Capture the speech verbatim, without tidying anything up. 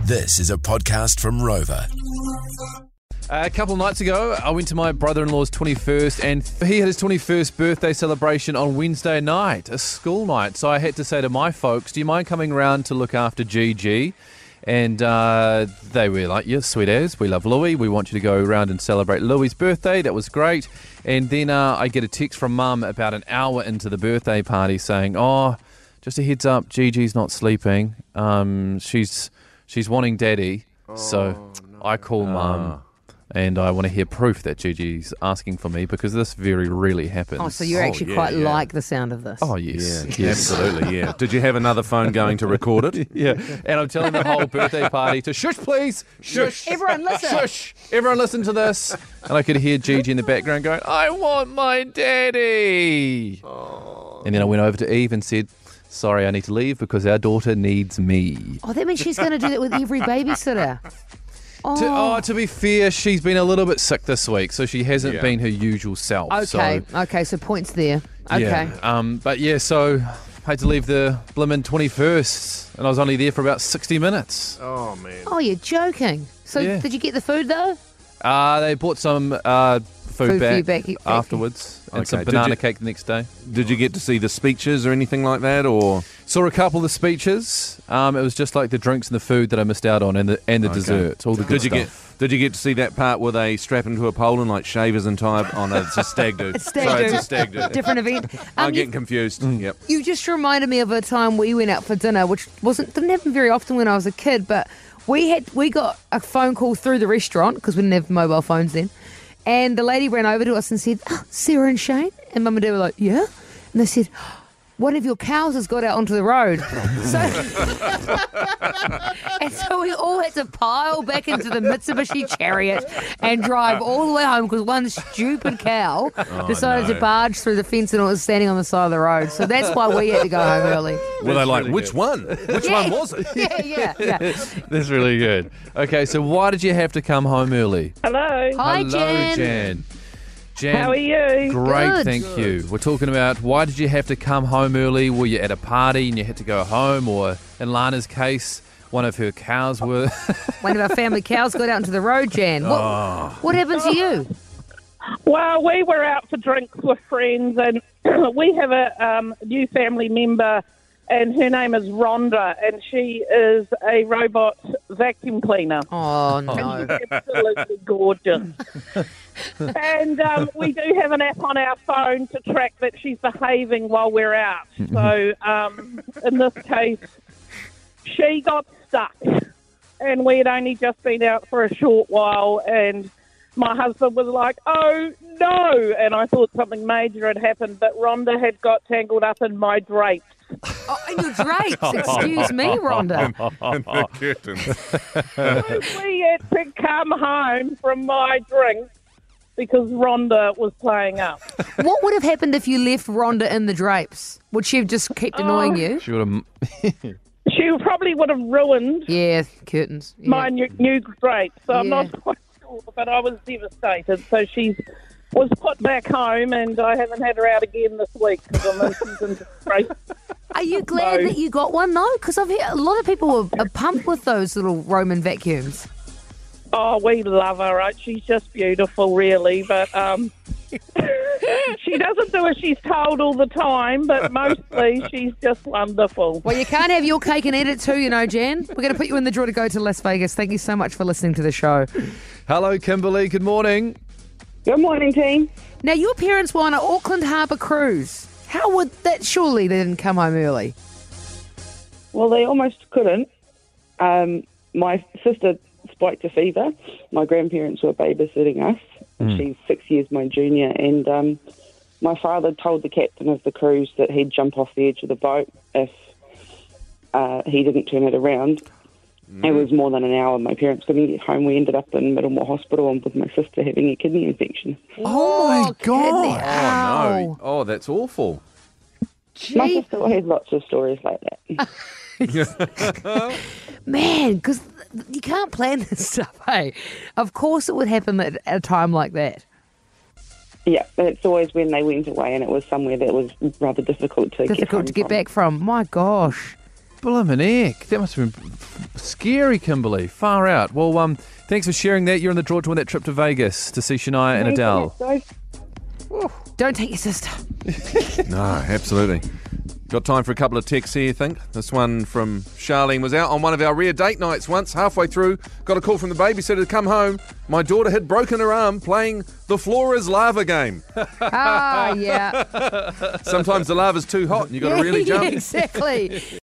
This is a podcast from Rover. A couple of nights ago, I went to my brother-in-law's twenty-first, and he had his twenty-first birthday celebration on Wednesday night, a school night. So I had to say to my folks, do you mind coming round to look after Gigi? And uh, they were like, yes, sweet as. We love Louis. We want you to go around and celebrate Louis' birthday. That was great. And then uh, I get a text from Mum about an hour into the birthday party saying, oh, just a heads up, Gigi's not sleeping. Um, she's she's wanting Daddy. Oh, so no. I call Mum. And I want to hear proof that Gigi's asking for me, because this very rarely happens. Oh, so you Oh, actually yeah, quite yeah. like the sound of this. Oh, yes. Yeah, yes. absolutely, yeah. Did you have another phone going to record it? Yeah. And I'm telling the whole birthday party to shush, please. Shush. Everyone listen. Shush. Everyone listen to this. And I could hear Gigi in the background going, I want my daddy. Oh. And then I went over to Eve and said, sorry, I need to leave because our daughter needs me. Oh, that means she's going to do that with every babysitter. Oh. To, oh, to be fair, she's been a little bit sick this week, so she hasn't Yeah. been her usual self. Okay, So, okay, so points there. Okay. yeah. Um, but yeah, so I had to leave the blimmin' twenty-first, and I was only there for about sixty minutes. Oh, man. Oh, you're joking. So Yeah. did you get the food though? Uh, they bought some uh, food, Food for back, you back- back. afterwards, and Okay, some did banana you- cake the next day. Did you get to see the speeches or anything like that, or...? Saw a couple of the speeches. Um, it was just like the drinks and the food that I missed out on, and the and the Okay. desserts, all the good Did you stuff. get Did you get to see that part where they strap into a pole and like shavers and tie... Oh, no, it's a stag do. It's stag Sorry, do. it's a stag do. Different event. I'm Um, getting you, confused. Mm. Yep. you just reminded me of a time we went out for dinner, which wasn't didn't happen very often when I was a kid, but we had we got a phone call through the restaurant because we didn't have mobile phones then, and the lady ran over to us and said, oh, Sarah and Shane, and Mum and Dad were like, yeah, and they said, one of your cows has got out onto the road. So, and so we all had to pile back into the Mitsubishi Chariot and drive all the way home because one stupid cow decided no. to barge through the fence and it was standing on the side of the road. So that's why we had to go home early. Were they like, really which good. one? Which Yeah. one was it? Yeah, yeah, yeah. That's really good. Okay, so why did you have to come home early? Hello. Hi, Hello, Jan. Jan. Jan. How are you? Great, Good. thank you. We're talking about why did you have to come home early? Were you at a party and you had to go home? Or in Lana's case, one of her cows were... One of our family cows got out into the road, Jan. What, Oh. what happened to you? Well, we were out for drinks with friends, and we have a um, new family member, and her name is Rhonda, and she is a robot vacuum cleaner. Oh, no. She's absolutely gorgeous. And um, we do have an app on our phone to track that she's behaving while we're out. So um, in this case, she got stuck, and we had only just been out for a short while, and my husband was like, oh, no, and I thought something major had happened, but Rhonda had got tangled up in my drapes. Oh, and your drapes. Excuse me, Rhonda. And the curtains. We had to come home from my drink because Rhonda was playing up. What would have happened if you left Rhonda in the drapes? Would she have just kept annoying you? She would have... She probably would have ruined Yeah, curtains. Yeah. my new, new drapes, so I'm Yeah. not quite sure, but I was devastated. So she was put back home, and I haven't had her out again this week because I'm in season disgrace. Are you glad No. that you got one, though? Because I've heard a lot of people are, are pumped with those little Roman vacuums. Oh, we love her, right? She's just beautiful, really, but um, she doesn't do as she's told all the time, but mostly she's just wonderful. Well, you can't have your cake and eat it too, you know, Jan. We're going to put you in the draw to go to Las Vegas. Thank you so much for listening to the show. Hello, Kimberly. Good morning. Good morning, team. Now, your parents were on an Auckland Harbour cruise. How would that... Surely they didn't come home early. Well, they almost couldn't. Um, my sister spiked a fever. My grandparents were babysitting us. Mm. She's six years my junior. And um, my father told the captain of the cruise that he'd jump off the edge of the boat if uh, he didn't turn it around. Mm. It was more than an hour. My parents couldn't get home. We ended up in Middlemore Hospital and with my sister having a kidney infection. Oh, my God. kidney. Oh, no. Ow. Oh, that's awful. My Gee, sister has lots of stories like that. man, because you can't plan this stuff, hey? Of course it would happen at at a time like that. Yeah, but it's always when they went away and it was somewhere that was rather difficult to get Difficult home to get from. back from. My gosh. Blimmin' heck. That must have been scary, Kimberly. Far out. Well, um, thanks for sharing that. You're in the draw to win that trip to Vegas to see Shania and Adele. Don't take your sister. No, absolutely. Got time for a couple of texts here, I think. This one from Charlene was out on one of our rare date nights once. Halfway through, got a call from the babysitter to come home. My daughter had broken her arm playing the Floor is Lava game. Ah, yeah. Sometimes the lava's too hot and you've got to really jump. Exactly.